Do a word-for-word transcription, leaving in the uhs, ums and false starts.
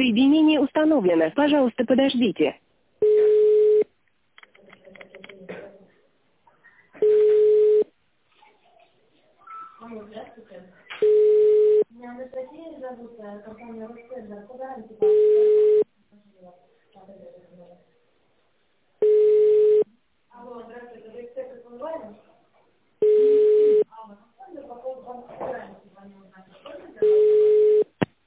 Соединение установлено. Пожалуйста, подождите. Здравствуйте. Меня Анастасия зовут, компания Ростендер. Куда